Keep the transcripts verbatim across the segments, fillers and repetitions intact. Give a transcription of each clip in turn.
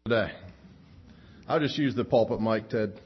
Today. I'll just use the pulpit mic, Ted.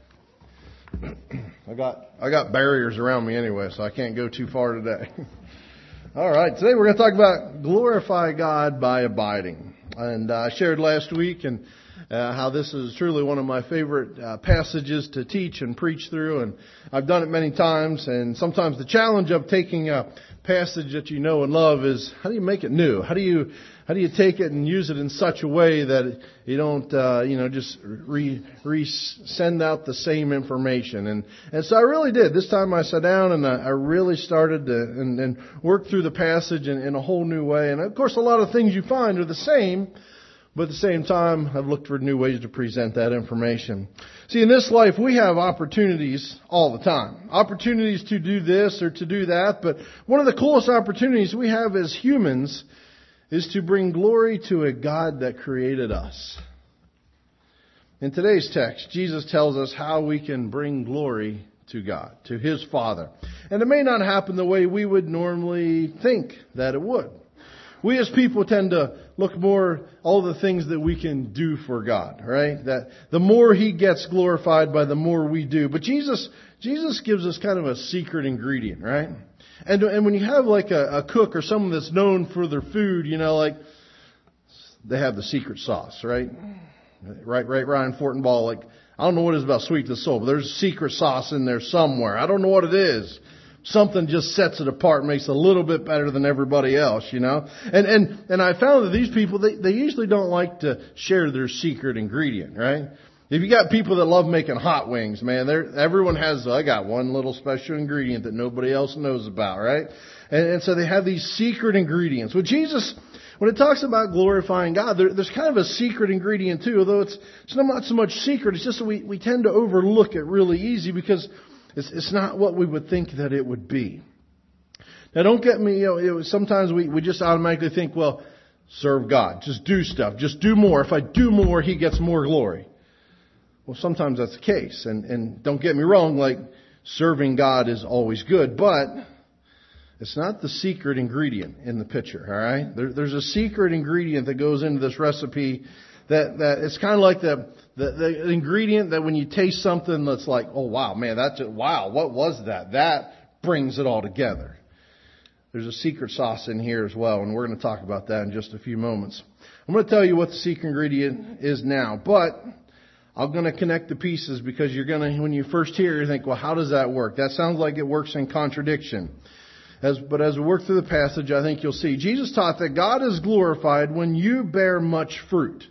I got I got barriers around me anyway, so I can't go too far today. All right, today we're going to talk about glorify God by abiding. And uh, I shared last week and uh, how this is truly one of my favorite uh, passages to teach and preach through. And I've done it many times. And sometimes the challenge of taking a passage that you know and love is, how do you make it new? How do you How do you take it and use it in such a way that you don't, uh, you know, just re, re send out the same information? And and so I really did. This time I sat down and I, I really started to and, and work through the passage in, in a whole new way. And of course, a lot of things you find are the same, but at the same time, I've looked for new ways to present that information. See, in this life, we have opportunities all the time. Opportunities to do this or to do that. But one of the coolest opportunities we have as humans is to bring glory to a God that created us. In today's text, Jesus tells us how we can bring glory to God, to His Father. And it may not happen the way we would normally think that it would. We as people tend to look more all the things that we can do for God, right? That the more He gets glorified by, the more we do. But Jesus, Jesus gives us kind of a secret ingredient, right? And and when you have like a, a cook or someone that's known for their food, you know, like they have the secret sauce, right? Right, right, Ryan Fortenbaugh, like, I don't know what it is about Sweet to the Soul, but there's a secret sauce in there somewhere. I don't know what it is. Something just sets it apart, makes it a little bit better than everybody else, you know? And and and I found that these people, they, they usually don't like to share their secret ingredient, right? If you got people that love making hot wings, man, everyone has, I got one little special ingredient that nobody else knows about, right? And, and so they have these secret ingredients. Well, Jesus, when it talks about glorifying God, there, there's kind of a secret ingredient too, although it's, it's not so much secret. It's just that we, we tend to overlook it really easy because it's, it's not what we would think that it would be. Now, don't get me, you know, it was, sometimes we, we just automatically think, well, serve God. Just do stuff. Just do more. If I do more, He gets more glory. Well, sometimes that's the case. And, and don't get me wrong, like serving God is always good, but it's not the secret ingredient in the picture, all right? There, there's a secret ingredient that goes into this recipe that, that it's kind of like the, the, the ingredient that when you taste something that's like, oh, wow, man, that's just, wow, what was that? That brings it all together. There's a secret sauce in here as well, and we're going to talk about that in just a few moments. I'm going to tell you what the secret ingredient is now, but I'm going to connect the pieces because you're going to, when you first hear it, you think, well, how does that work? That sounds like it works in contradiction. As, but as we work through the passage, I think you'll see. Jesus taught that God is glorified when you bear much fruit.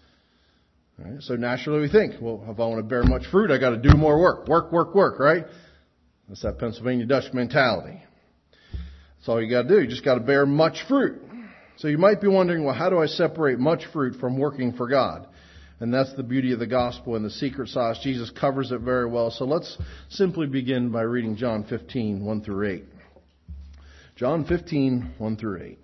All right, so naturally we think, well, if I want to bear much fruit, I got to do more work. Work, work, work, right? That's that Pennsylvania Dutch mentality. That's all you got to do. You just got to bear much fruit. So you might be wondering, well, how do I separate much fruit from working for God? And that's the beauty of the gospel and the secret sauce. Jesus covers it very well. So let's simply begin by reading John fifteen, one through eight. John fifteen, one through eight.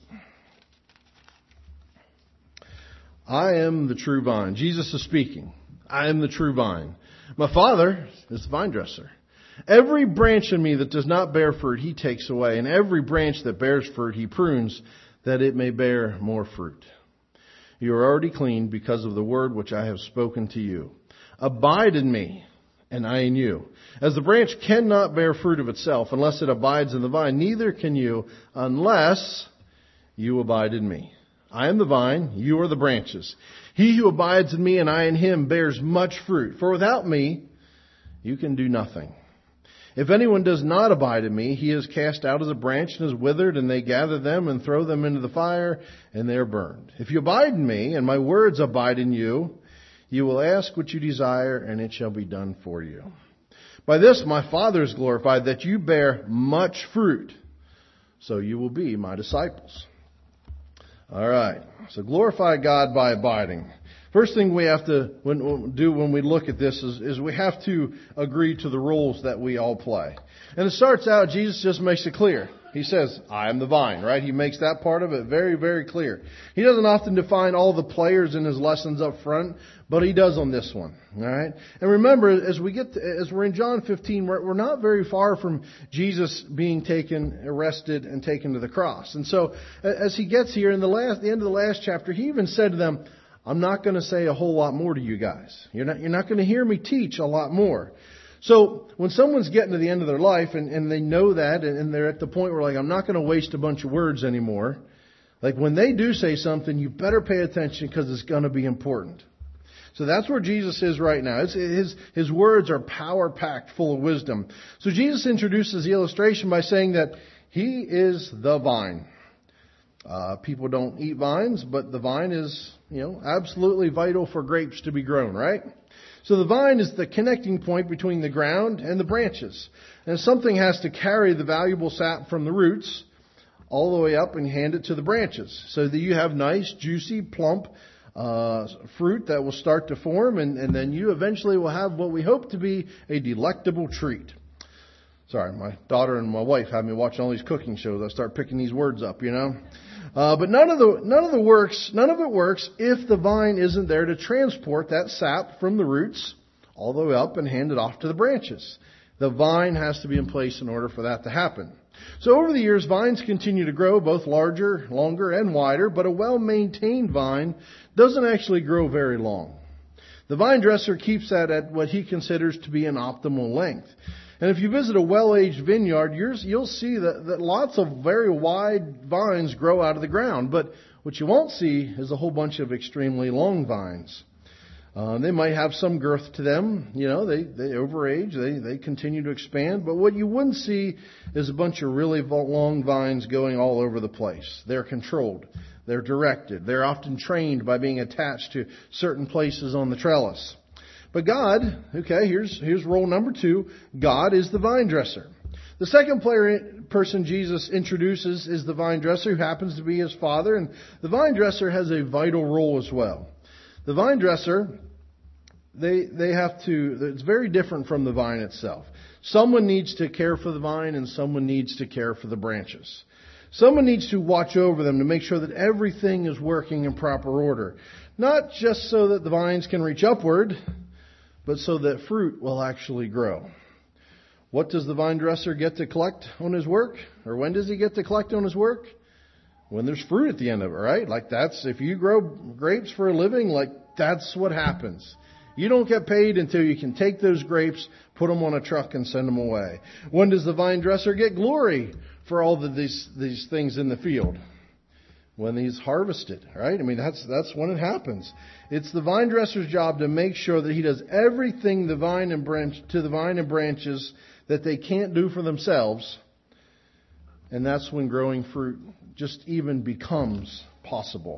I am the true vine. Jesus is speaking. I am the true vine. My Father is the vine dresser. Every branch in me that does not bear fruit, He takes away. And every branch that bears fruit, He prunes that it may bear more fruit. You are already clean because of the word which I have spoken to you. Abide in me, and I in you. As the branch cannot bear fruit of itself unless it abides in the vine, neither can you unless you abide in me. I am the vine, you are the branches. He who abides in me and I in him bears much fruit. For without me, you can do nothing. If anyone does not abide in me, he is cast out as a branch and is withered, and they gather them and throw them into the fire, and they are burned. If you abide in me, and my words abide in you, you will ask what you desire, and it shall be done for you. By this my Father is glorified, that you bear much fruit, so you will be my disciples. All right, so glorify God by abiding. First thing we have to do when we look at this is, is we have to agree to the roles that we all play. And it starts out, Jesus just makes it clear. He says, I am the vine, right? He makes that part of it very, very clear. He doesn't often define all the players in his lessons up front, but he does on this one, all right? And remember, as we get to, as we're in John fifteen, we're, we're not very far from Jesus being taken, arrested, and taken to the cross. And so, as he gets here in the last, the end of the last chapter, he even said to them, I'm not going to say a whole lot more to you guys. You're not, you're not going to hear me teach a lot more. So when someone's getting to the end of their life and, and they know that and, and they're at the point where like, I'm not going to waste a bunch of words anymore. Like when they do say something, you better pay attention because it's going to be important. So that's where Jesus is right now. It's, his, his words are power-packed, full of wisdom. So Jesus introduces the illustration by saying that He is the vine. Uh, people don't eat vines, but the vine is, you know, absolutely vital for grapes to be grown, right? So the vine is the connecting point between the ground and the branches. And something has to carry the valuable sap from the roots all the way up and hand it to the branches so that you have nice, juicy, plump uh, fruit that will start to form. And, and then you eventually will have what we hope to be a delectable treat. Sorry, my daughter and my wife have me watching all these cooking shows. I start picking these words up, you know. Uh, but none of the none of the works, none of it works if the vine isn't there to transport that sap from the roots all the way up and hand it off to the branches. The vine has to be in place in order for that to happen. So over the years, vines continue to grow, both larger, longer, and wider. But a well-maintained vine doesn't actually grow very long. The vine dresser keeps that at what he considers to be an optimal length. And if you visit a well-aged vineyard, you'll see that, that lots of very wide vines grow out of the ground. But what you won't see is a whole bunch of extremely long vines. Uh, they might have some girth to them. You know, they, they overage, they, they continue to expand. But what you wouldn't see is a bunch of really long vines going all over the place. They're controlled. They're directed. They're often trained by being attached to certain places on the trellis. But God, okay, here's here's role number two. God is the vine dresser. The second player, person Jesus introduces is the vine dresser, who happens to be His Father. And the vine dresser has a vital role as well. The vine dresser, they they have to, it's very different from the vine itself. Someone needs to care for the vine and someone needs to care for the branches. Someone needs to watch over them to make sure that everything is working in proper order. Not just so that the vines can reach upward, but so that fruit will actually grow. What does the vine dresser get to collect on his work? Or when does he get to collect on his work? When there's fruit at the end of it, right? Like that's, if you grow grapes for a living, like that's what happens. You don't get paid until you can take those grapes, put them on a truck and send them away. When does the vine dresser get glory for all of these, these things in the field? When he's harvested, right? I mean, that's that's when it happens. It's the vine dresser's job to make sure that he does everything the vine and branch to the vine and branches that they can't do for themselves. And that's when growing fruit just even becomes possible.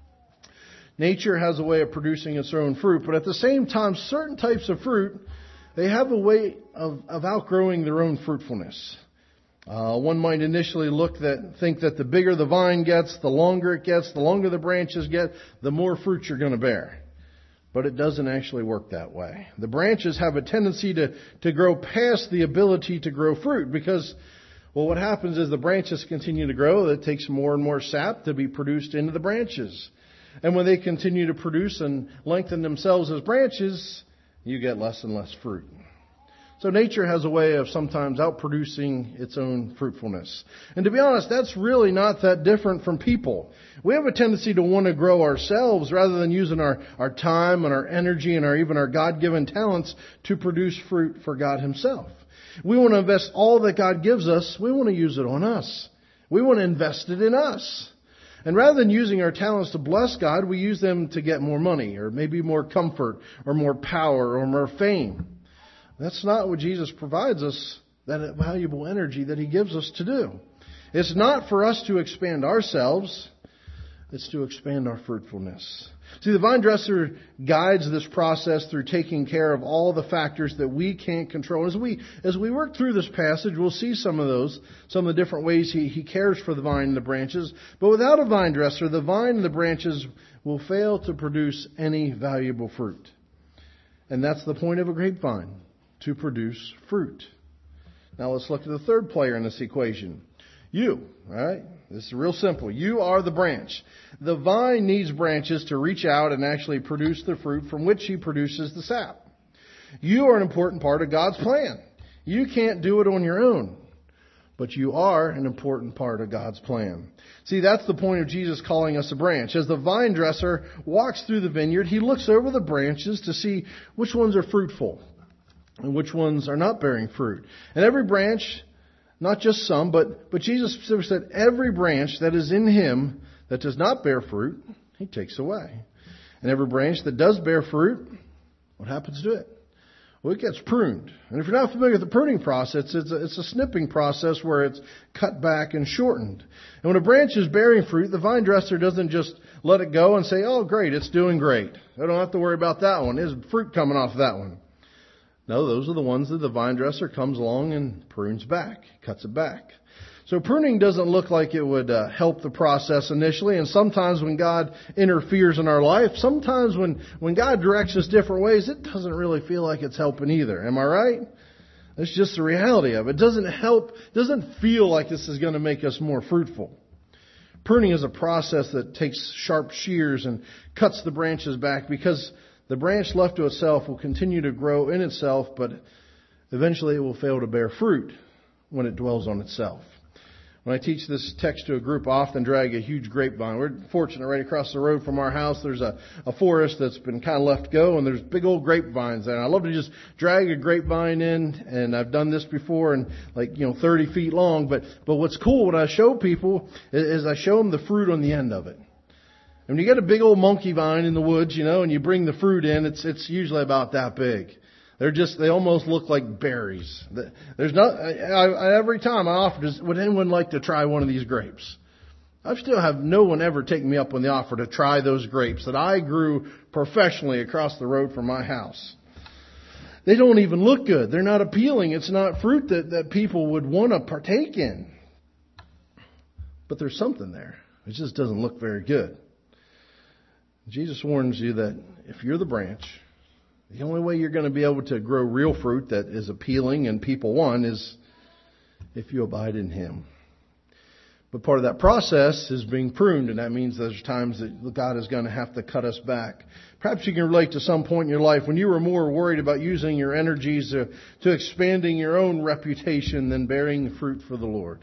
Nature has a way of producing its own fruit, but at the same time, certain types of fruit, they have a way of, of outgrowing their own fruitfulness. Uh, one might initially look that, think that the bigger the vine gets, the longer it gets, the longer the branches get, the more fruit you're going to bear. But it doesn't actually work that way. The branches have a tendency to, to grow past the ability to grow fruit because, well, what happens is the branches continue to grow. It takes more and more sap to be produced into the branches. And when they continue to produce and lengthen themselves as branches, you get less and less fruit. So nature has a way of sometimes outproducing its own fruitfulness. And to be honest, that's really not that different from people. We have a tendency to want to grow ourselves rather than using our, our time and our energy and our even our God-given talents to produce fruit for God Himself. We want to invest all that God gives us. We want to use it on us. We want to invest it in us. And rather than using our talents to bless God, we use them to get more money or maybe more comfort or more power or more fame. That's not what Jesus provides us, that valuable energy that He gives us to do. It's not for us to expand ourselves. It's to expand our fruitfulness. See, the vine dresser guides this process through taking care of all the factors that we can't control. As we as we work through this passage, we'll see some of those, some of the different ways he, he cares for the vine and the branches. But without a vine dresser, the vine and the branches will fail to produce any valuable fruit. And that's the point of a grapevine, to produce fruit. Now let's look at the third player in this equation. You, all right? This is real simple. You are the branch. The vine needs branches to reach out and actually produce the fruit from which he produces the sap. You are an important part of God's plan. You can't do it on your own. but you are an important part of God's plan. See, that's the point of Jesus calling us a branch. As the vine dresser walks through the vineyard, he looks over the branches to see which ones are fruitful and which ones are not bearing fruit. And every branch, not just some, but, but Jesus specifically said every branch that is in him that does not bear fruit, he takes away. And every branch that does bear fruit, what happens to it? Well, it gets pruned. And if you're not familiar with the pruning process, it's a, it's a snipping process where it's cut back and shortened. And when a branch is bearing fruit, the vine dresser doesn't just let it go and say, oh, great, it's doing great. I don't have to worry about that one. There's fruit coming off that one. No, those are the ones that the vine dresser comes along and prunes back, cuts it back. So pruning doesn't look like it would uh, help the process initially. And sometimes when God interferes in our life, sometimes when, when God directs us different ways, it doesn't really feel like it's helping either. Am I right? That's just the reality of it. It doesn't help, doesn't feel like this is going to make us more fruitful. Pruning is a process that takes sharp shears and cuts the branches back, because the branch left to itself will continue to grow in itself, but eventually it will fail to bear fruit when it dwells on itself. When I teach this text to a group, I often drag a huge grapevine. We're fortunate right across the road from our house, there's a, a forest that's been kind of left go, and there's big old grapevines there. And I love to just drag a grapevine in, and I've done this before, and like, you know, thirty feet long. But, but what's cool when I show people is, is I show them the fruit on the end of it. And when you get a big old monkey vine in the woods, you know, and you bring the fruit in, it's it's usually about that big. They're just, they almost look like berries. There's not, I, I, every time I offer, does, would anyone like to try one of these grapes? I still have no one ever taken me up on the offer to try those grapes that I grew professionally across the road from my house. They don't even look good. They're not appealing. It's not fruit that, that people would want to partake in. But there's something there. It just doesn't look very good. Jesus warns you that if you're the branch, the only way you're going to be able to grow real fruit that is appealing and people want is if you abide in him. But part of that process is being pruned, and that means there's times that God is going to have to cut us back. Perhaps you can relate to some point in your life when you were more worried about using your energies to, to expanding your own reputation than bearing fruit for the Lord.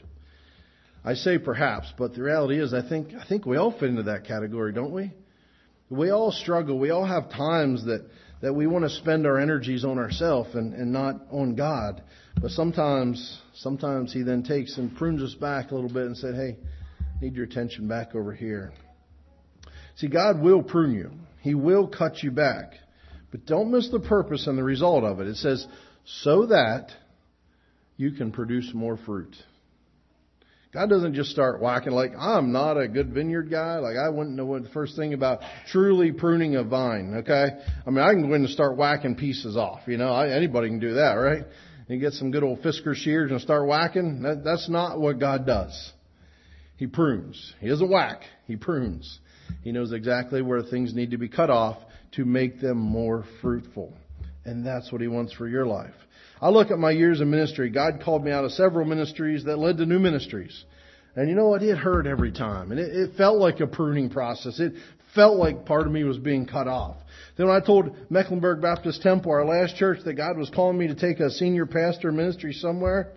I say perhaps, but the reality is I think I think we all fit into that category, don't we? We all struggle. We all have times that, that we want to spend our energies on ourselves and, and not on God. But sometimes, sometimes he then takes and prunes us back a little bit and said, hey, I need your attention back over here. See, God will prune you. He will cut you back. But don't miss the purpose and the result of it. It says, so that you can produce more fruit. God doesn't just start whacking like, I'm not a good vineyard guy. Like, I wouldn't know what the first thing about truly pruning a vine, okay? I mean, I can go in and start whacking pieces off. You know, I, anybody can do that, right? You get some good old Fisker shears and start whacking. That, that's not what God does. He prunes. He doesn't whack. He prunes. He knows exactly where things need to be cut off to make them more fruitful. And that's what he wants for your life. I look at my years of ministry. God called me out of several ministries that led to new ministries. And you know what? It hurt every time. And it, it felt like a pruning process. It felt like part of me was being cut off. Then when I told Mecklenburg Baptist Temple, our last church, that God was calling me to take a senior pastor ministry somewhere,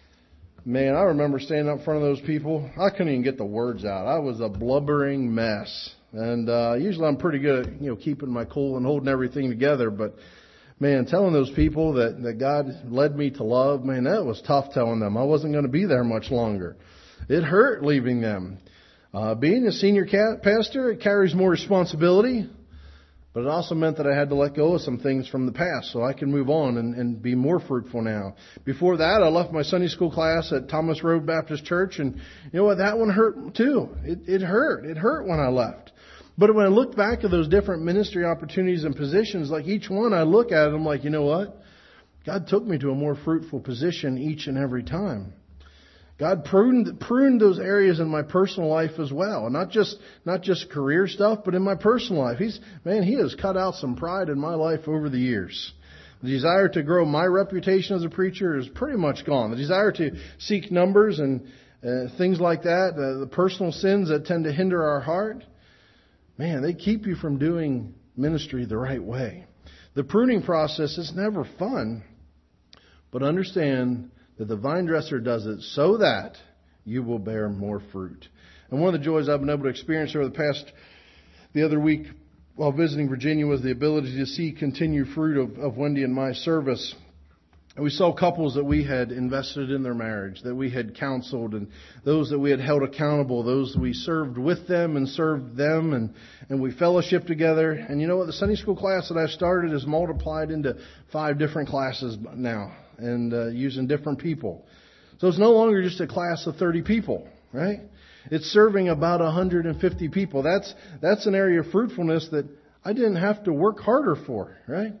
man, I remember standing up in front of those people. I couldn't even get the words out. I was a blubbering mess. And uh, usually I'm pretty good at, you know, keeping my cool and holding everything together. But man, telling those people that, that God led me to love, man, that was tough telling them. I wasn't going to be there much longer. It hurt leaving them. Uh, being a senior pastor, it carries more responsibility, but it also meant that I had to let go of some things from the past so I can move on and, and be more fruitful now. Before that, I left my Sunday school class at Thomas Road Baptist Church, and you know what? That one hurt too. It, it hurt. It hurt when I left. But when I look back at those different ministry opportunities and positions, like each one, I look at it, I'm like, you know what? God took me to a more fruitful position each and every time. God pruned, pruned those areas in my personal life as well. And not just, not just career stuff, but in my personal life. He's, man, He has cut out some pride in my life over the years. The desire to grow my reputation as a preacher is pretty much gone. The desire to seek numbers and uh, things like that, uh, the personal sins that tend to hinder our heart, man, they keep you from doing ministry the right way. The pruning process is never fun, but understand that the vine dresser does it so that you will bear more fruit. And one of the joys I've been able to experience over the past, the other week while visiting Virginia, was the ability to see continued fruit of, of Wendy and my service. And we saw couples that we had invested in their marriage, that we had counseled, and those that we had held accountable, those that we served with them and served them, and, and we fellowshiped together. And you know what? The Sunday school class that I started is multiplied into five different classes now, and uh, using different people. So it's no longer just a class of thirty people, right? It's serving about one hundred fifty people. That's that's an area of fruitfulness that I didn't have to work harder for, right?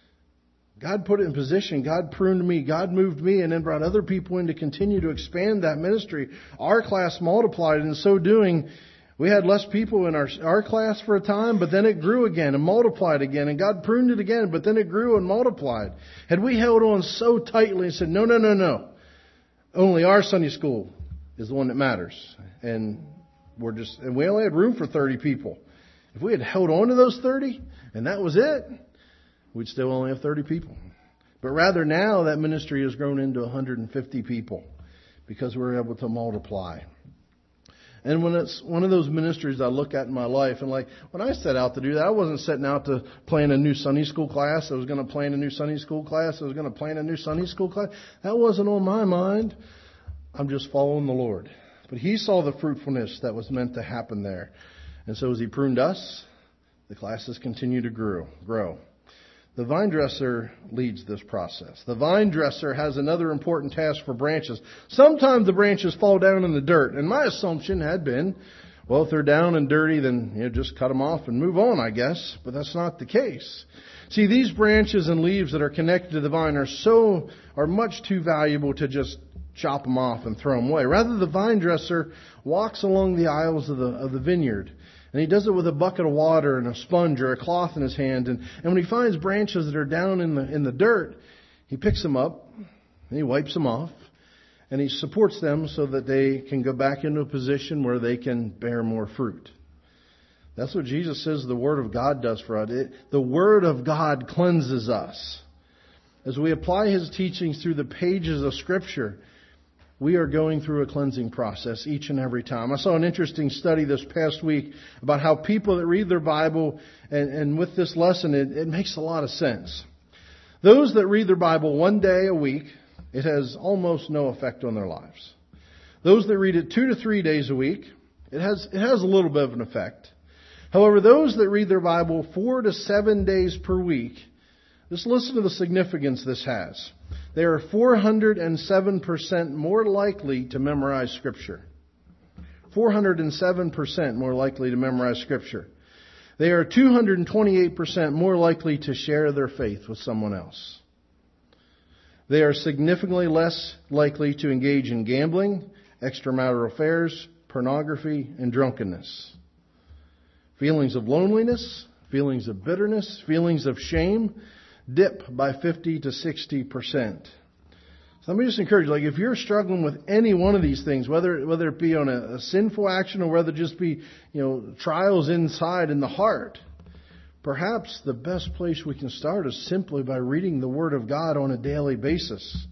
God put it in position. God pruned me. God moved me and then brought other people in to continue to expand that ministry. Our class multiplied. And in so doing, we had less people in our, our class for a time, but then it grew again and multiplied again. And God pruned it again, but then it grew and multiplied. Had we held on so tightly and said, no, no, no, no. Only our Sunday school is the one that matters. And we're just, and we only had room for thirty people. If we had held on to those thirty and that was it, we'd still only have thirty people. But rather now that ministry has grown into one hundred fifty people because we're able to multiply. And when it's one of those ministries I look at in my life, and like when I set out to do that, I wasn't setting out to plan a new Sunday school class. I was going to plan a new Sunday school class. I was going to plan a new Sunday school class. That wasn't on my mind. I'm just following the Lord. But He saw the fruitfulness that was meant to happen there. And so as He pruned us, the classes continue to grow. grow. The vine dresser leads this process. The vine dresser has another important task for branches. Sometimes the branches fall down in the dirt. And my assumption had been, well, if they're down and dirty, then you know, just cut them off and move on, I guess. But that's not the case. See, these branches and leaves that are connected to the vine are so, are much too valuable to just chop them off and throw them away. Rather, the vine dresser walks along the aisles of the, of the vineyard. And he does it with a bucket of water and a sponge or a cloth in his hand. And, and when he finds branches that are down in the in the dirt, he picks them up and he wipes them off. And he supports them so that they can go back into a position where they can bear more fruit. That's what Jesus says the Word of God does for us. It, the Word of God cleanses us. As we apply His teachings through the pages of Scripture, we are going through a cleansing process each and every time. I saw an interesting study this past week about how people that read their Bible, and, and with this lesson, it, it makes a lot of sense. Those that read their Bible one day a week, it has almost no effect on their lives. Those that read it two to three days a week, it has, it has a little bit of an effect. However, those that read their Bible four to seven days per week, just listen to the significance this has. They are four hundred seven percent more likely to memorize Scripture. four hundred seven percent more likely to memorize Scripture. They are two hundred twenty-eight percent more likely to share their faith with someone else. They are significantly less likely to engage in gambling, extramarital affairs, pornography, and drunkenness. Feelings of loneliness, feelings of bitterness, feelings of shame dip by fifty to sixty percent. So let me just encourage you, like if you're struggling with any one of these things, whether whether it be on a, a sinful action or whether it just be, you know, trials inside in the heart, perhaps the best place we can start is simply by reading the Word of God on a daily basis.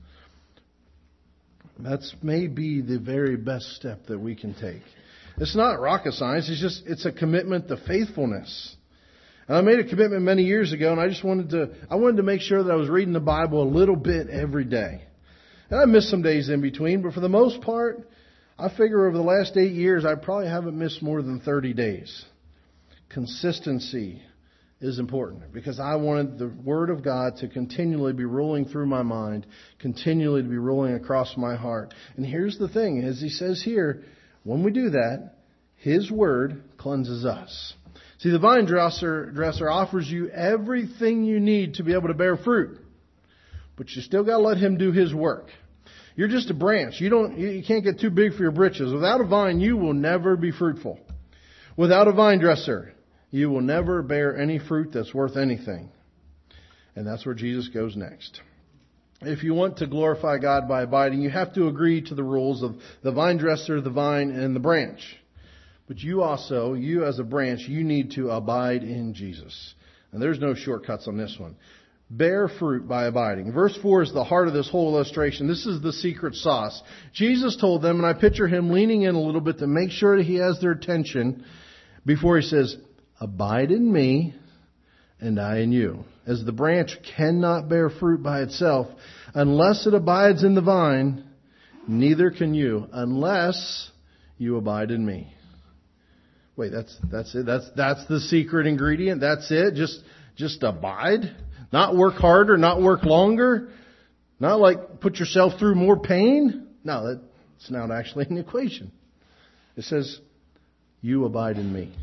That's maybe the very best step that we can take. It's not rocket science. It's just, it's a commitment to faithfulness. And I made a commitment many years ago, and I just wanted to, I wanted to make sure that I was reading the Bible a little bit every day. And I missed some days in between, but for the most part, I figure over the last eight years, I probably haven't missed more than thirty days. Consistency is important because I wanted the Word of God to continually be rolling through my mind, continually to be rolling across my heart. And here's the thing, as he says here, when we do that, His Word cleanses us. See, the vine dresser, dresser offers you everything you need to be able to bear fruit. But you still got to let Him do His work. You're just a branch. You don't, you can't get too big for your britches. Without a vine, you will never be fruitful. Without a vine dresser, you will never bear any fruit that's worth anything. And that's where Jesus goes next. If you want to glorify God by abiding, you have to agree to the rules of the vine dresser, the vine, and the branch. But you also, you as a branch, you need to abide in Jesus. And there's no shortcuts on this one. bear fruit by abiding. Verse four is the heart of this whole illustration. This is the secret sauce. Jesus told them, and I picture him leaning in a little bit to make sure that he has their attention before he says, abide in me and I in you. As the branch cannot bear fruit by itself unless it abides in the vine, neither can you unless you abide in me. Wait, that's that's it. That's that's the secret ingredient. That's it. Just just abide. Not work harder, not work longer. Not like put yourself through more pain. No, that's not actually an equation. It says, you abide in me.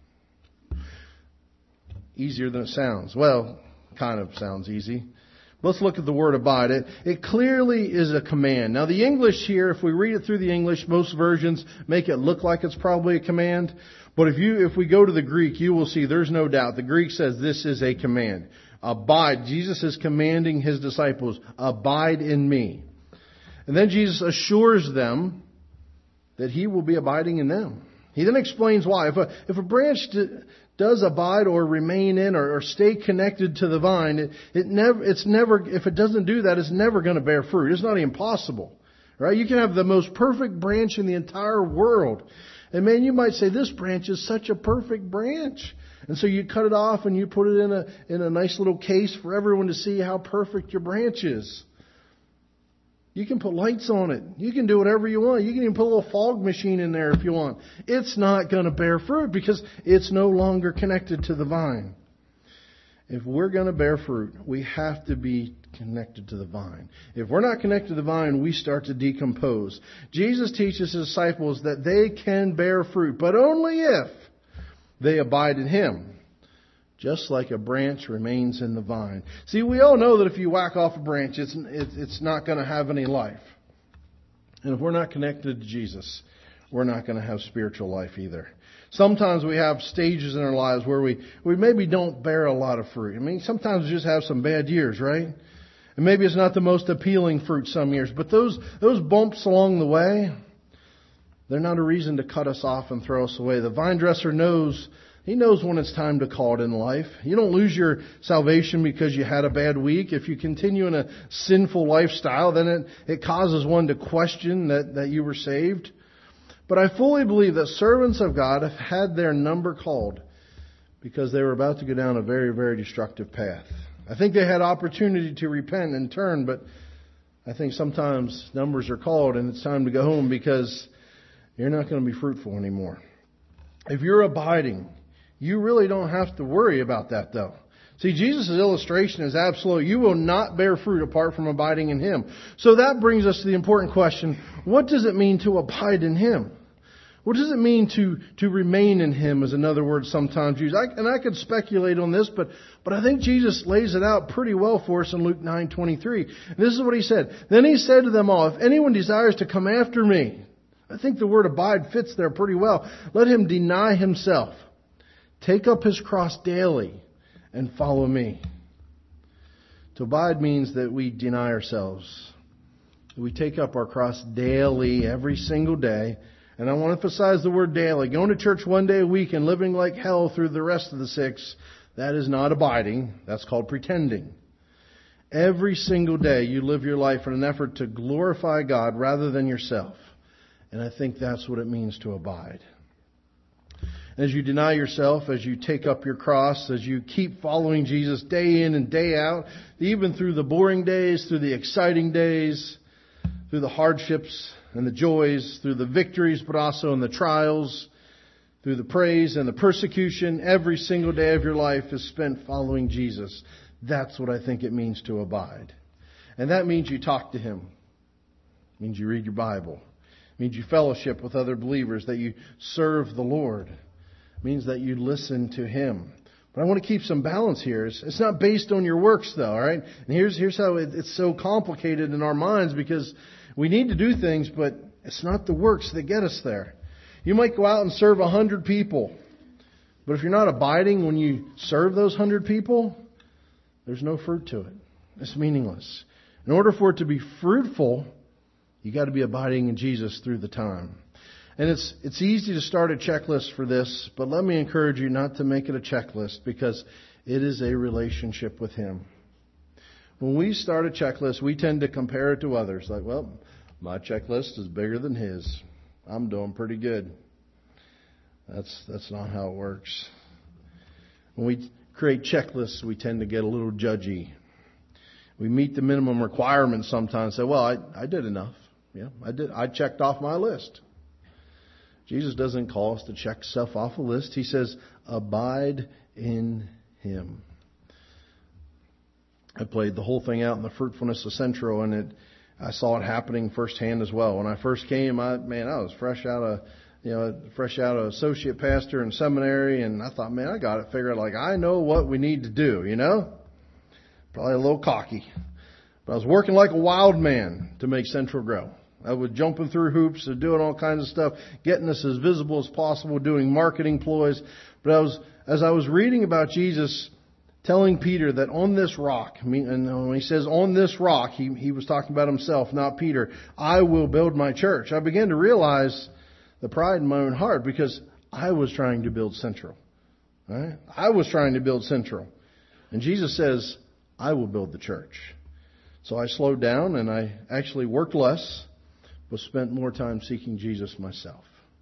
Easier than it sounds. Well, kind of sounds easy. Let's look at the word abide. It, it clearly is a command. Now the English here, if we read it through the English, most versions make it look like it's probably a command. But if you, if we go to the Greek, you will see there's no doubt. The Greek says this is a command. Abide. Jesus is commanding his disciples, abide in me. And then Jesus assures them that he will be abiding in them. He then explains why. If a, if a branch d- does abide or remain in or, or stay connected to the vine, it, it never, it's never, if it doesn't do that, it's never going to bear fruit. It's not impossible. Right? You can have the most perfect branch in the entire world. And man, you might say, this branch is such a perfect branch. And so you cut it off and you put it in a, in a nice little case for everyone to see how perfect your branch is. You can put lights on it. You can do whatever you want. You can even put a little fog machine in there if you want. It's not going to bear fruit because it's no longer connected to the vine. If we're going to bear fruit, we have to be connected to the vine. If we're not connected to the vine, we start to decompose. Jesus teaches his disciples that they can bear fruit, but only if they abide in him. Just like a branch remains in the vine. See, we all know that if you whack off a branch, it's it's not going to have any life. And if we're not connected to Jesus, we're not going to have spiritual life either. Sometimes we have stages in our lives where we, we maybe don't bear a lot of fruit. I mean, sometimes we just have some bad years, right? And maybe it's not the most appealing fruit some years. But those those bumps along the way, they're not a reason to cut us off and throw us away. The vine dresser knows He knows when it's time to call it in life. You don't lose your salvation because you had a bad week. If you continue in a sinful lifestyle, then it, it causes one to question that, that you were saved. But I fully believe that servants of God have had their number called because they were about to go down a very, very destructive path. I think they had opportunity to repent and turn, but I think sometimes numbers are called and it's time to go home because you're not going to be fruitful anymore. If you're abiding, you really don't have to worry about that, though. See, Jesus' illustration is absolute. You will not bear fruit apart from abiding in Him. So that brings us to the important question, what does it mean to abide in Him? What does it mean to, to remain in Him, is another word sometimes used. I, and I could speculate on this, but, but I think Jesus lays it out pretty well for us in Luke nine twenty-three. This is what He said. Then He said to them all, if anyone desires to come after me, I think the word abide fits there pretty well. Let him deny himself, take up his cross daily, and follow me. To abide means that we deny ourselves. We take up our cross daily, every single day. And I want to emphasize the word daily. Going to church one day a week and living like hell through the rest of the six, that is not abiding. That's called pretending. Every single day you live your life in an effort to glorify God rather than yourself. And I think that's what it means to abide. As you deny yourself, as you take up your cross, as you keep following Jesus day in and day out, even through the boring days, through the exciting days, through the hardships and the joys, through the victories, but also in the trials, through the praise and the persecution, every single day of your life is spent following Jesus. That's what I think it means to abide. And that means you talk to Him. It means you read your Bible. It means you fellowship with other believers, that you serve the Lord. It means that you listen to Him. But I want to keep some balance here. It's, it's not based on your works, though, all right? And here's, here's how it, it's so complicated in our minds, because we need to do things, but it's not the works that get us there. You might go out and serve a hundred people, but if you're not abiding when you serve those hundred people, there's no fruit to it. It's meaningless. In order for it to be fruitful, you got to be abiding in Jesus through the time. And it's it's easy to start a checklist for this, but let me encourage you not to make it a checklist, because it is a relationship with Him. When we start a checklist, we tend to compare it to others. Like, well, my checklist is bigger than his. I'm doing pretty good. That's that's not how it works. When we create checklists, we tend to get a little judgy. We meet the minimum requirements sometimes. Say, well, I, I did enough. Yeah, I did. I checked off my list. Jesus doesn't call us to check stuff off a list. He says, abide in Him. I played the whole thing out in the Fruitfulness of Central, and it, I saw it happening firsthand as well. When I first came, I, man, I was fresh out of, you know, fresh out of associate pastor in seminary, and I thought, man, I got it figured out. Like, I know what we need to do, you know? Probably a little cocky. But I was working like a wild man to make Central grow. I was jumping through hoops and doing all kinds of stuff, getting us as visible as possible, doing marketing ploys. But I was, as I was reading about Jesus telling Peter that on this rock, and when he says on this rock, he, he was talking about himself, not Peter, I will build my church. I began to realize the pride in my own heart because I was trying to build Central. Right? I was trying to build Central. And Jesus says, I will build the church. So I slowed down and I actually worked less, but spent more time seeking Jesus myself.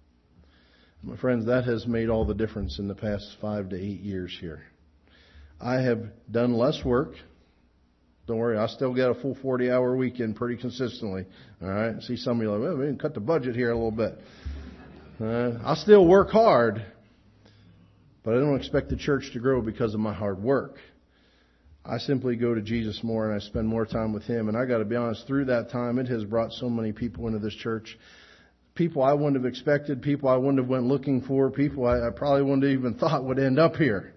My friends, that has made all the difference in the past five to eight years here. I have done less work. Don't worry, I still get a full forty-hour weekend pretty consistently. All right. See some of you are like, well, we can cut the budget here a little bit. Uh, I still work hard, but I don't expect the church to grow because of my hard work. I simply go to Jesus more and I spend more time with Him. And I got to be honest, through that time, it has brought so many people into this church. People I wouldn't have expected, people I wouldn't have went looking for, people I, I probably wouldn't have even thought would end up here.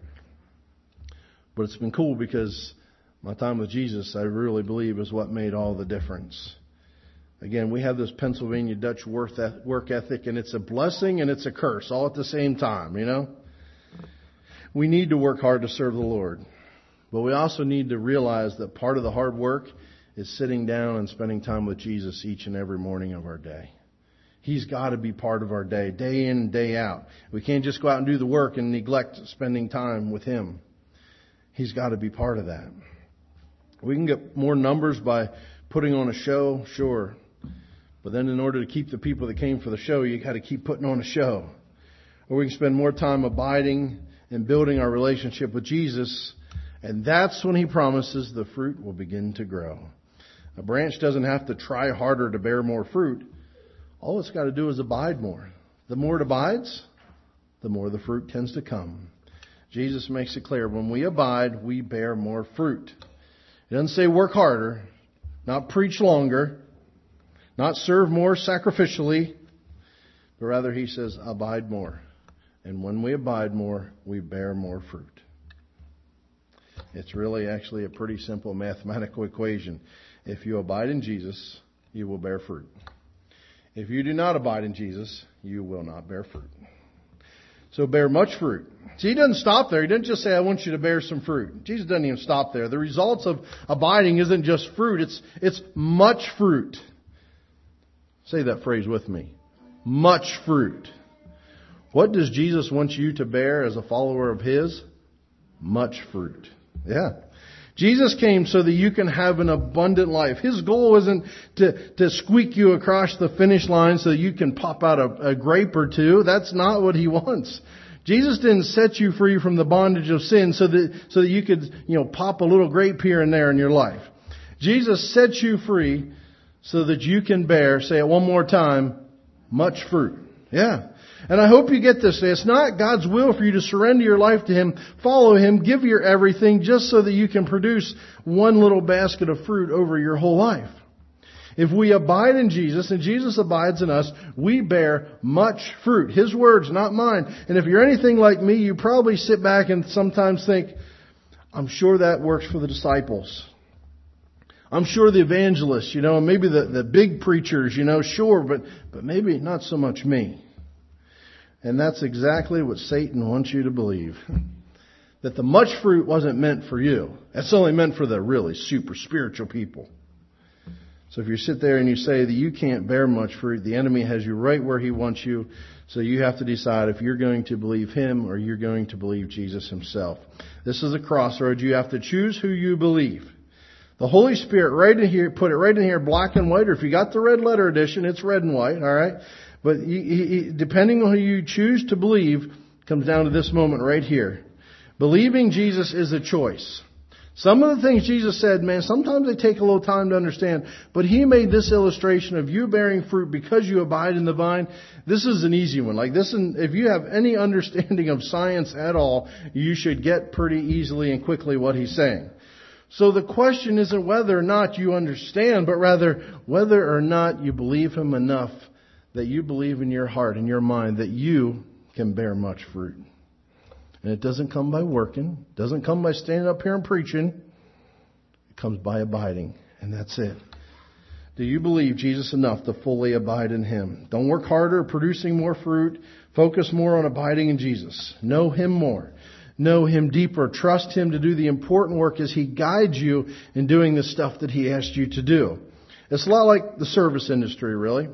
But it's been cool because my time with Jesus, I really believe, is what made all the difference. Again, we have this Pennsylvania Dutch work ethic, and it's a blessing and it's a curse all at the same time, you know. We need to work hard to serve the Lord. But we also need to realize that part of the hard work is sitting down and spending time with Jesus each and every morning of our day. He's got to be part of our day, day in and day out. We can't just go out and do the work and neglect spending time with Him. He's got to be part of that. We can get more numbers by putting on a show, sure. But then in order to keep the people that came for the show, you got to keep putting on a show. Or we can spend more time abiding and building our relationship with Jesus. And that's when He promises the fruit will begin to grow. A branch doesn't have to try harder to bear more fruit. All it's got to do is abide more. The more it abides, the more the fruit tends to come. Jesus makes it clear, when we abide, we bear more fruit. He doesn't say work harder, not preach longer, not serve more sacrificially, but rather He says abide more. And when we abide more, we bear more fruit. It's really actually a pretty simple mathematical equation. If you abide in Jesus, you will bear fruit. If you do not abide in Jesus, you will not bear fruit. So bear much fruit. See, He doesn't stop there. He didn't just say, I want you to bear some fruit. Jesus doesn't even stop there. The results of abiding isn't just fruit. It's, it's much fruit. Say that phrase with me. Much fruit. What does Jesus want you to bear as a follower of His? Much fruit. Yeah. Jesus came so that you can have an abundant life. His goal isn't to, to squeak you across the finish line so that you can pop out a, a grape or two. That's not what He wants. Jesus didn't set you free from the bondage of sin so that, so that you could, you know, pop a little grape here and there in your life. Jesus set you free so that you can bear, say it one more time, much fruit. Yeah. And I hope you get this. It's not God's will for you to surrender your life to Him, follow Him, give your everything just so that you can produce one little basket of fruit over your whole life. If we abide in Jesus and Jesus abides in us, we bear much fruit. His words, not mine. And if you're anything like me, you probably sit back and sometimes think, I'm sure that works for the disciples. I'm sure the evangelists, you know, maybe the, the big preachers, you know, sure, but, but maybe not so much me. And that's exactly what Satan wants you to believe. That the much fruit wasn't meant for you. It's only meant for the really super spiritual people. So if you sit there and you say that you can't bear much fruit, the enemy has you right where he wants you. So you have to decide if you're going to believe him or you're going to believe Jesus himself. This is a crossroads. You have to choose who you believe. The Holy Spirit, right in here, put it right in here, black and white, or if you got the red letter edition, it's red and white, all right? But you, you, depending on who you choose to believe, comes down to this moment right here. Believing Jesus is a choice. Some of the things Jesus said, man, sometimes they take a little time to understand, but He made this illustration of you bearing fruit because you abide in the vine. This is an easy one. Like this, if you have any understanding of science at all, you should get pretty easily and quickly what He's saying. So the question isn't whether or not you understand, but rather whether or not you believe Him enough that you believe in your heart and your mind that you can bear much fruit. And it doesn't come by working. It doesn't come by standing up here and preaching. It comes by abiding. And that's it. Do you believe Jesus enough to fully abide in Him? Don't work harder, producing more fruit. Focus more on abiding in Jesus. Know Him more. Know Him deeper. Trust Him to do the important work as He guides you in doing the stuff that He asked you to do. It's a lot like the service industry, really.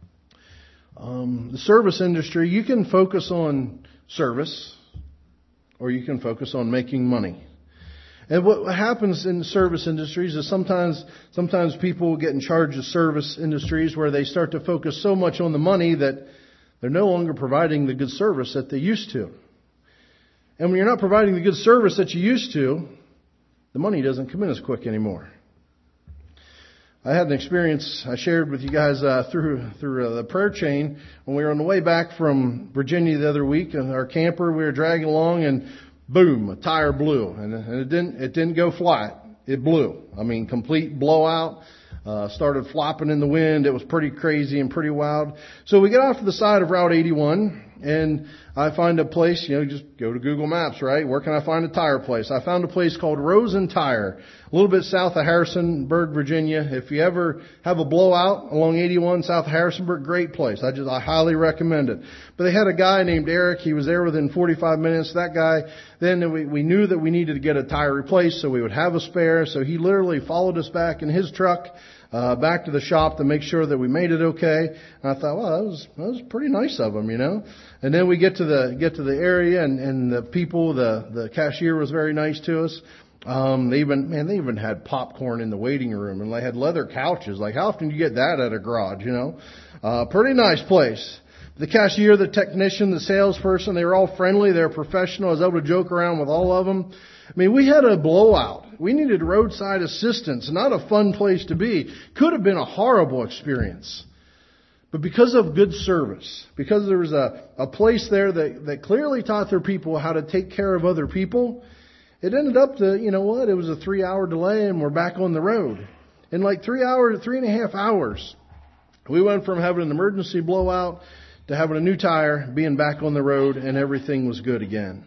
Um, the service industry, you can focus on service, or you can focus on making money. And what happens in the service industries is sometimes sometimes people get in charge of service industries where they start to focus so much on the money that they're no longer providing the good service that they used to. And when you're not providing the good service that you used to, the money doesn't come in as quick anymore. I had an experience I shared with you guys uh, through through uh, the prayer chain when we were on the way back from Virginia the other week. In our camper, we were dragging along, and boom, a tire blew, and, and it didn't it didn't go flat. It blew. I mean, complete blowout. Uh, started flopping in the wind. It was pretty crazy and pretty wild. So we get off to the side of Route eighty-one, and I find a place, you know, just go to Google Maps, right? Where can I find a tire place? I found a place called Rosen Tire, a little bit south of Harrisonburg, Virginia. If you ever have a blowout along eighty-one south of Harrisonburg, great place. I just, I highly recommend it. But they had a guy named Eric. He was there within forty-five minutes. That guy, then we, we knew that we needed to get a tire replaced, so we would have a spare. So he literally followed us back in his truck, Uh, back to the shop to make sure that we made it okay. And I thought, well, that was, that was pretty nice of them, you know. And then we get to the, get to the area, and, and the people, the, the cashier was very nice to us. Um, they even, man, they even had popcorn in the waiting room, and they had leather couches. Like, how often do you get that at a garage, you know? Uh, pretty nice place. The cashier, the technician, the salesperson, they were all friendly. They were professional. I was able to joke around with all of them. I mean, we had a blowout. We needed roadside assistance. Not a fun place to be. Could have been a horrible experience. But because of good service, because there was a, a place there that, that clearly taught their people how to take care of other people, it ended up to, you know what, it was a three hour delay and we're back on the road. In like three hours, three and a half hours, we went from having an emergency blowout to having a new tire, being back on the road, and everything was good again.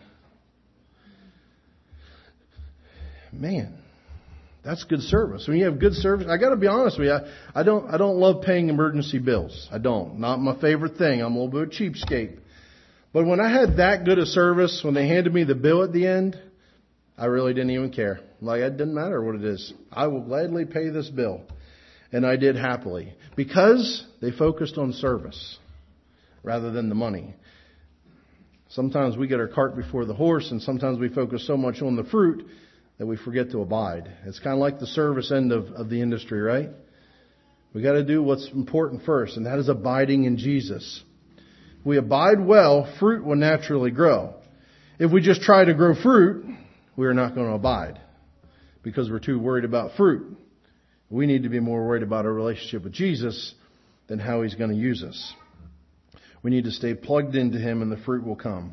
Man, that's good service. When you have good service, I got to be honest with you, I, I don't, I don't love paying emergency bills. I don't. Not my favorite thing. I'm a little bit of a cheapskate. But when I had that good a service, when they handed me the bill at the end, I really didn't even care. Like, it didn't matter what it is. I will gladly pay this bill. And I did happily. Because they focused on service rather than the money. Sometimes we get our cart before the horse, and sometimes we focus so much on the fruit that we forget to abide. It's kind of like the service end of, of the industry, right? We got to do what's important first, and that is abiding in Jesus. If we abide well, fruit will naturally grow. If we just try to grow fruit, we are not going to abide because we're too worried about fruit. We need to be more worried about our relationship with Jesus than how He's going to use us. We need to stay plugged into Him, and the fruit will come.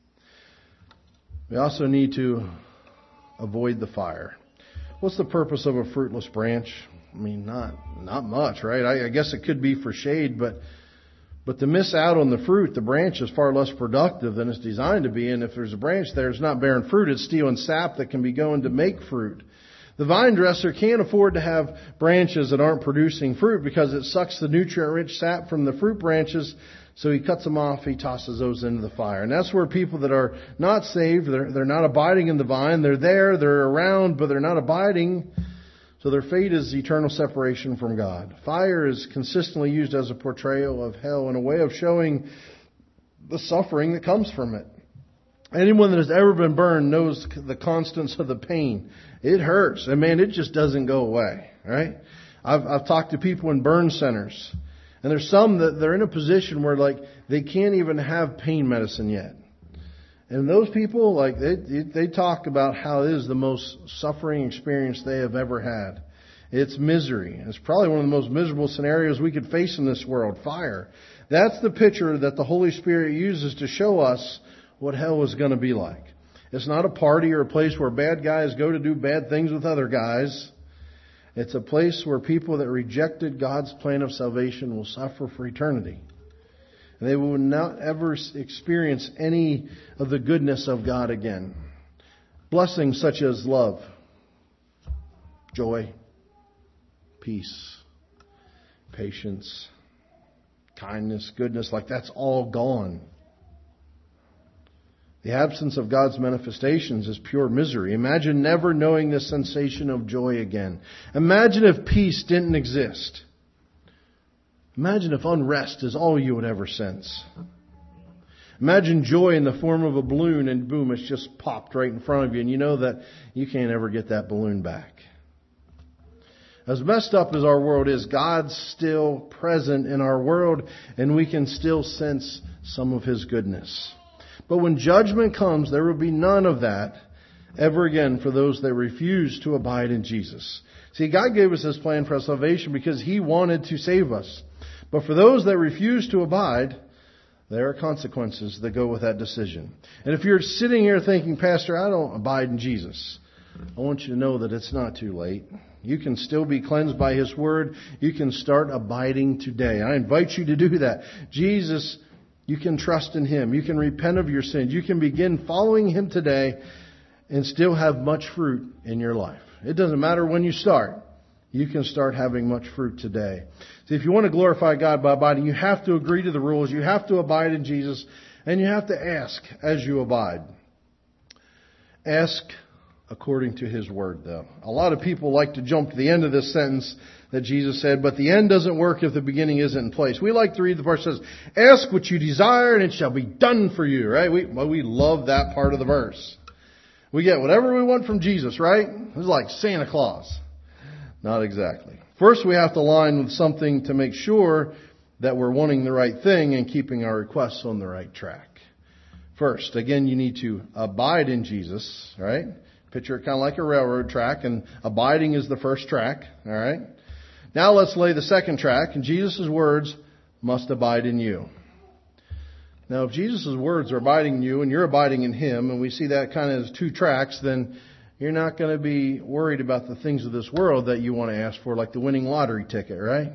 We also need to avoid the fire. What's the purpose of a fruitless branch? I mean, not not much, right? I, I guess it could be for shade, but but to miss out on the fruit, the branch is far less productive than it's designed to be. And if there's a branch there that's not bearing fruit, it's stealing sap that can be going to make fruit. The vine dresser can't afford to have branches that aren't producing fruit because it sucks the nutrient-rich sap from the fruit branches. So he cuts them off, he tosses those into the fire. And that's where people that are not saved, they're, they're not abiding in the vine, they're there, they're around, but they're not abiding. So their fate is eternal separation from God. Fire is consistently used as a portrayal of hell and a way of showing the suffering that comes from it. Anyone that has ever been burned knows the constants of the pain. It hurts. And man, it just doesn't go away, right? I've, I've talked to people in burn centers. And there's some that they're in a position where like they can't even have pain medicine yet. And those people, like they, they talk about how it is the most suffering experience they have ever had. It's misery. It's probably one of the most miserable scenarios we could face in this world. Fire. That's the picture that the Holy Spirit uses to show us what hell is going to be like. It's not a party or a place where bad guys go to do bad things with other guys. It's a place where people that rejected God's plan of salvation will suffer for eternity. And they will not ever experience any of the goodness of God again. Blessings such as love, joy, peace, patience, kindness, goodness, like that's all gone. The absence of God's manifestations is pure misery. Imagine never knowing the sensation of joy again. Imagine if peace didn't exist. Imagine if unrest is all you would ever sense. Imagine joy in the form of a balloon and boom, it's just popped right in front of you and you know that you can't ever get that balloon back. As messed up as our world is, God's still present in our world and we can still sense some of His goodness. But when judgment comes, there will be none of that ever again for those that refuse to abide in Jesus. See, God gave us His plan for salvation because He wanted to save us. But for those that refuse to abide, there are consequences that go with that decision. And if you're sitting here thinking, Pastor, I don't abide in Jesus, I want you to know that it's not too late. You can still be cleansed by His Word. You can start abiding today. I invite you to do that. Jesus, you can trust in Him. You can repent of your sins. You can begin following Him today and still have much fruit in your life. It doesn't matter when you start. You can start having much fruit today. See, if you want to glorify God by abiding, you have to agree to the rules. You have to abide in Jesus. And you have to ask as you abide. Ask according to His Word, though. A lot of people like to jump to the end of this sentence that Jesus said, but the end doesn't work if the beginning isn't in place. We like to read the verse that says, ask what you desire and it shall be done for you, right? We, well, we love that part of the verse. We get whatever we want from Jesus, right? It's like Santa Claus. Not exactly. First, we have to align with something to make sure that we're wanting the right thing and keeping our requests on the right track. First, again, you need to abide in Jesus, right? Picture it kind of like a railroad track, and abiding is the first track, all right? Now let's lay the second track, and Jesus' words must abide in you. Now, if Jesus' words are abiding in you and you're abiding in Him, and we see that kind of as two tracks, then you're not going to be worried about the things of this world that you want to ask for, like the winning lottery ticket, right?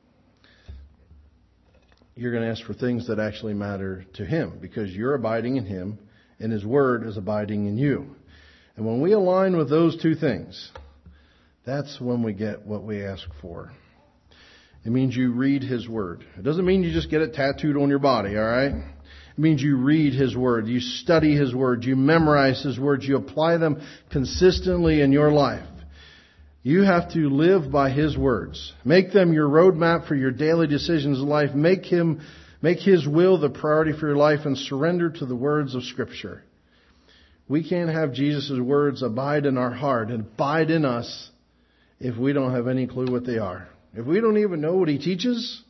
You're going to ask for things that actually matter to Him because you're abiding in Him and His Word is abiding in you. And when we align with those two things, that's when we get what we ask for. It means you read His Word. It doesn't mean you just get it tattooed on your body, all right? It means you read His Word, you study His Word, you memorize His Words, you apply them consistently in your life. You have to live by His words. Make them your roadmap for your daily decisions in life. Make Him, make His will the priority for your life and surrender to the words of Scripture. We can't have Jesus' words abide in our heart and abide in us if we don't have any clue what they are. If we don't even know what He teaches,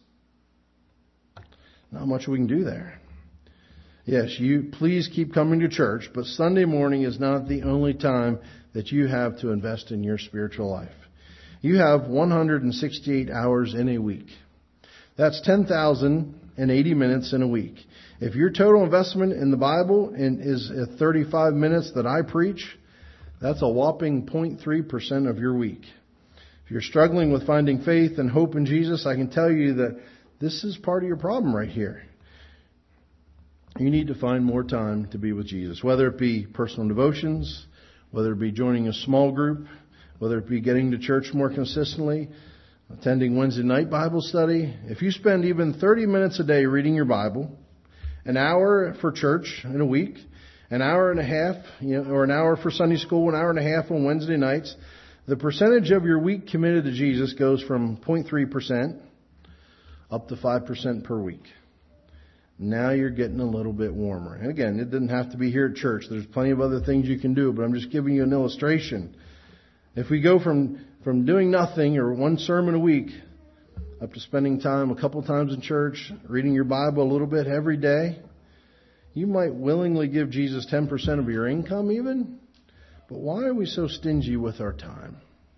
not much we can do there. Yes, you please keep coming to church, but Sunday morning is not the only time that you have to invest in your spiritual life. You have one hundred sixty-eight hours in a week. That's ten thousand eighty minutes in a week. If your total investment in the Bible is thirty-five minutes that I preach, that's a whopping zero point three percent of your week. If you're struggling with finding faith and hope in Jesus, I can tell you that this is part of your problem right here. You need to find more time to be with Jesus, whether it be personal devotions, whether it be joining a small group, whether it be getting to church more consistently, attending Wednesday night Bible study. If you spend even thirty minutes a day reading your Bible, an hour for church in a week, an hour and a half, you know, or an hour for Sunday school, an hour and a half on Wednesday nights, the percentage of your week committed to Jesus goes from zero point three percent up to five percent per week. Now you're getting a little bit warmer. And again, it doesn't have to be here at church. There's plenty of other things you can do, but I'm just giving you an illustration. If we go from, from doing nothing or one sermon a week up to spending time a couple times in church, reading your Bible a little bit every day, you might willingly give Jesus ten percent of your income even. But why are we so stingy with our time?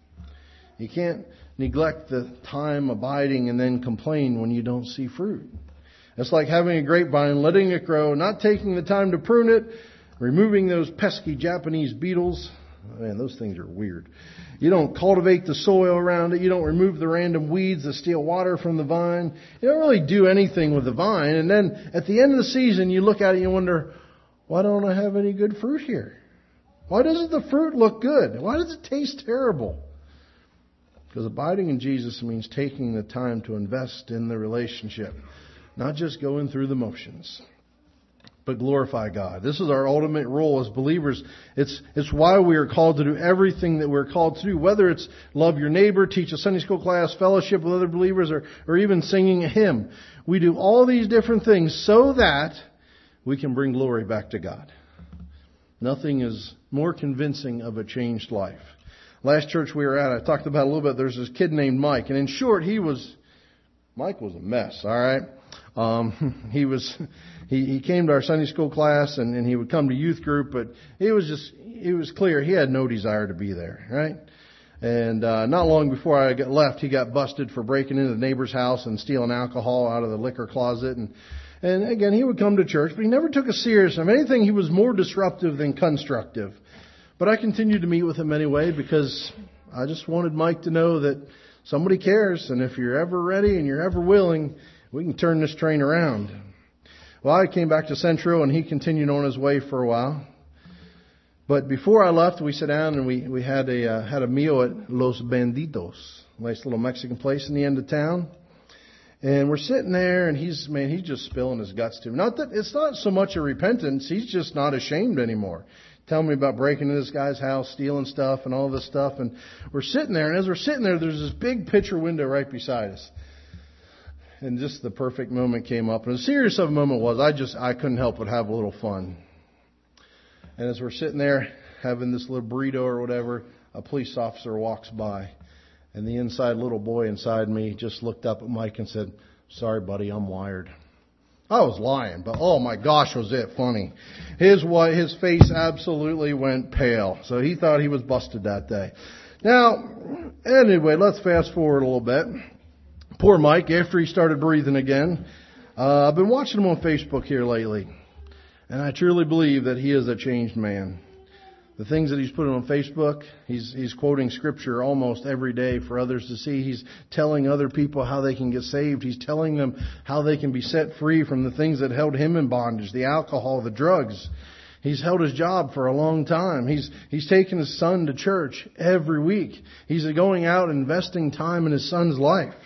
You can't neglect the time abiding and then complain when you don't see fruit. It's like having a grapevine, letting it grow, not taking the time to prune it, removing those pesky Japanese beetles. Man, those things are weird. You don't cultivate the soil around it. You don't remove the random weeds that steal water from the vine. You don't really do anything with the vine. And then at the end of the season, you look at it and you wonder, why don't I have any good fruit here? Why doesn't the fruit look good? Why does it taste terrible? Because abiding in Jesus means taking the time to invest in the relationship. Not just going through the motions, but glorify God. This is our ultimate role as believers. It's, it's why we are called to do everything that we're called to do, whether it's love your neighbor, teach a Sunday school class, fellowship with other believers, or, or even singing a hymn. We do all these different things so that we can bring glory back to God. Nothing is more convincing of a changed life. Last church we were at, I talked about a little bit, there's this kid named Mike. And in short, he was, Mike was a mess, all right? Um, he was, he, he came to our Sunday school class and, and he would come to youth group, but it was just, it was clear he had no desire to be there, right? And, uh, not long before I got left, he got busted for breaking into the neighbor's house and stealing alcohol out of the liquor closet. And, and again, he would come to church, but he never took us serious. If anything, he was more disruptive than constructive. But I continued to meet with him anyway because I just wanted Mike to know that somebody cares. And if you're ever ready and you're ever willing, we can turn this train around. Well, I came back to Centro and he continued on his way for a while. But before I left, we sat down and we, we had a uh, had a meal at Los Banditos, a nice little Mexican place in the end of town. And we're sitting there and he's, man, he's just spilling his guts to me. Not that it's not so much a repentance. He's just not ashamed anymore. Telling me about breaking into this guy's house, stealing stuff and all this stuff. And we're sitting there, and as we're sitting there, there's this big picture window right beside us. And just the perfect moment came up. And as serious of a moment was, I just, I couldn't help but have a little fun. And as we're sitting there having this little burrito or whatever, a police officer walks by. And the inside little boy inside me just looked up at Mike and said, "Sorry, buddy, I'm wired." I was lying, but oh my gosh, was it funny. His his face absolutely went pale. So he thought he was busted that day. Now, anyway, let's fast forward a little bit. Poor Mike, after he started breathing again, uh, I've been watching him on Facebook here lately. And I truly believe that he is a changed man. The things that he's putting on Facebook, he's he's quoting scripture almost every day for others to see. He's telling other people how they can get saved. He's telling them how they can be set free from the things that held him in bondage, the alcohol, the drugs. He's held his job for a long time. He's he's taken his son to church every week. He's going out and investing time in his son's life.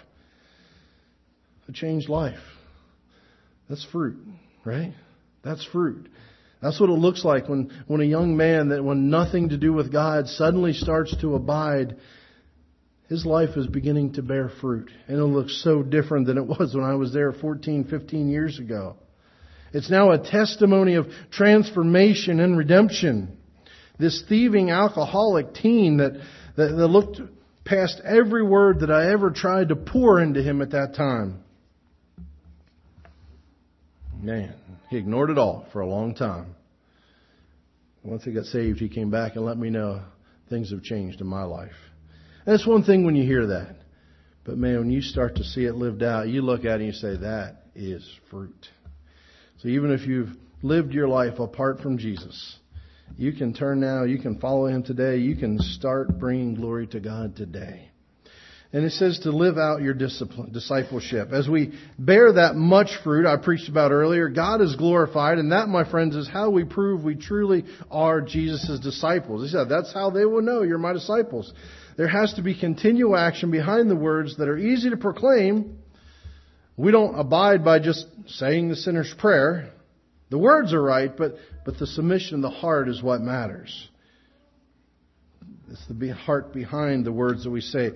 A changed life. That's fruit, right? That's fruit. That's what it looks like when, when a young man that when nothing to do with God suddenly starts to abide. His life is beginning to bear fruit. And it looks so different than it was when I was there fourteen, fifteen years ago. It's now a testimony of transformation and redemption. This thieving alcoholic teen that, that, that looked past every word that I ever tried to pour into him at that time. Man, he ignored it all for a long time. Once he got saved, he came back and let me know things have changed in my life. And it's one thing when you hear that. But man, when you start to see it lived out, you look at it and you say, that is fruit. So even if you've lived your life apart from Jesus, you can turn now, you can follow Him today, you can start bringing glory to God today. And it says to live out your discipline, discipleship. As we bear that much fruit I preached about earlier, God is glorified. And that, my friends, is how we prove we truly are Jesus' disciples. He said, that's how they will know you're my disciples. There has to be continual action behind the words that are easy to proclaim. We don't abide by just saying the sinner's prayer. The words are right, but, but the submission of the heart is what matters. It's the heart behind the words that we say.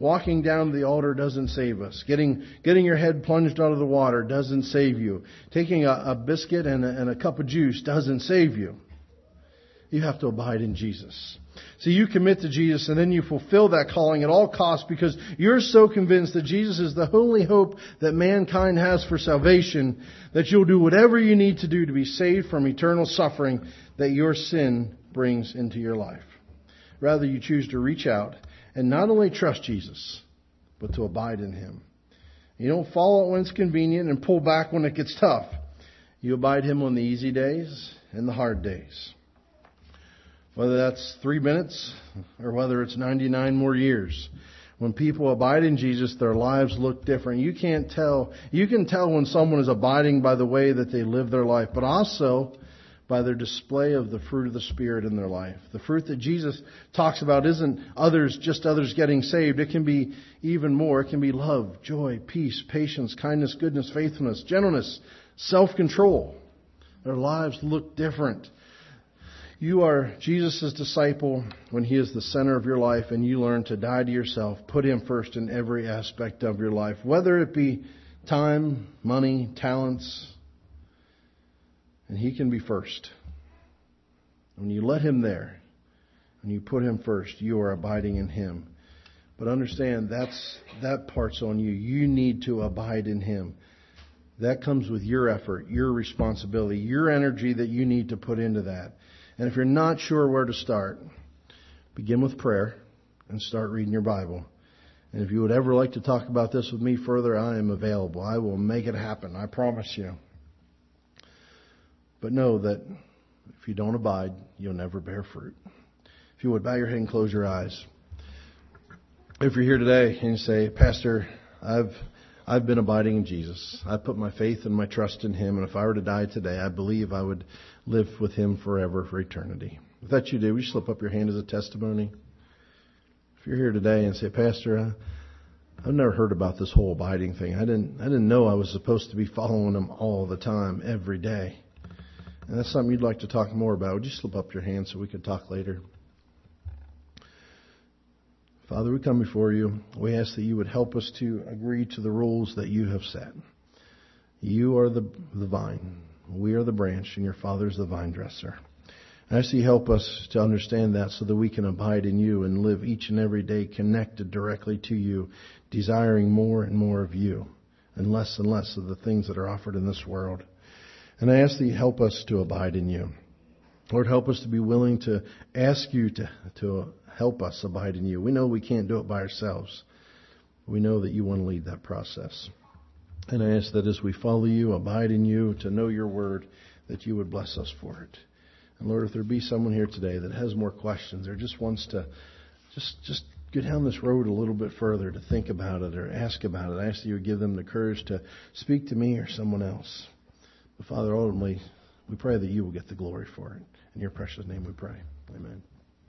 Walking down to the altar doesn't save us. Getting getting your head plunged out of the water doesn't save you. Taking a, a biscuit and a, and a cup of juice doesn't save you. You have to abide in Jesus. So you commit to Jesus and then you fulfill that calling at all costs because you're so convinced that Jesus is the only hope that mankind has for salvation that you'll do whatever you need to do to be saved from eternal suffering that your sin brings into your life. Rather, you choose to reach out and not only trust Jesus, but to abide in Him. You don't follow it when it's convenient and pull back when it gets tough. You abide Him on the easy days and the hard days. Whether that's three minutes or whether it's ninety-nine more years. When people abide in Jesus, their lives look different. You can't tell. You can tell when someone is abiding by the way that they live their life, but also by their display of the fruit of the Spirit in their life. The fruit that Jesus talks about isn't others, just others getting saved. It can be even more. It can be love, joy, peace, patience, kindness, goodness, faithfulness, gentleness, self-control. Their lives look different. You are Jesus' disciple when He is the center of your life and you learn to die to yourself. Put Him first in every aspect of your life. Whether it be time, money, talents, and He can be first. When you let Him there, when you put Him first, you are abiding in Him. But understand that's that part's on you. You need to abide in Him. That comes with your effort, your responsibility, your energy that you need to put into that. And if you're not sure where to start, begin with prayer and start reading your Bible. And if you would ever like to talk about this with me further, I am available. I will make it happen. I promise you. But know that if you don't abide, you'll never bear fruit. If you would bow your head and close your eyes. If you're here today and you say, Pastor, I've I've been abiding in Jesus. I put my faith and my trust in Him. And if I were to die today, I believe I would live with Him forever for eternity. If that's you do, will you slip up your hand as a testimony? If you're here today and say, Pastor, I, I've never heard about this whole abiding thing. I didn't I didn't know I was supposed to be following Him all the time, every day. And that's something you'd like to talk more about. Would you slip up your hand so we could talk later? Father, we come before you. We ask that you would help us to agree to the rules that you have set. You are the, the vine. We are the branch, and your Father is the vine dresser. And I ask that you help us to understand that so that we can abide in you and live each and every day connected directly to you, desiring more and more of you and less and less of the things that are offered in this world. And I ask that you help us to abide in you. Lord, help us to be willing to ask you to, to help us abide in you. We know we can't do it by ourselves. We know that you want to lead that process. And I ask that as we follow you, abide in you, to know your word, that you would bless us for it. And Lord, if there be someone here today that has more questions or just wants to just just go down this road a little bit further to think about it or ask about it, I ask that you would give them the courage to speak to me or someone else. But Father, ultimately, we pray that you will get the glory for it. In your precious name we pray. Amen.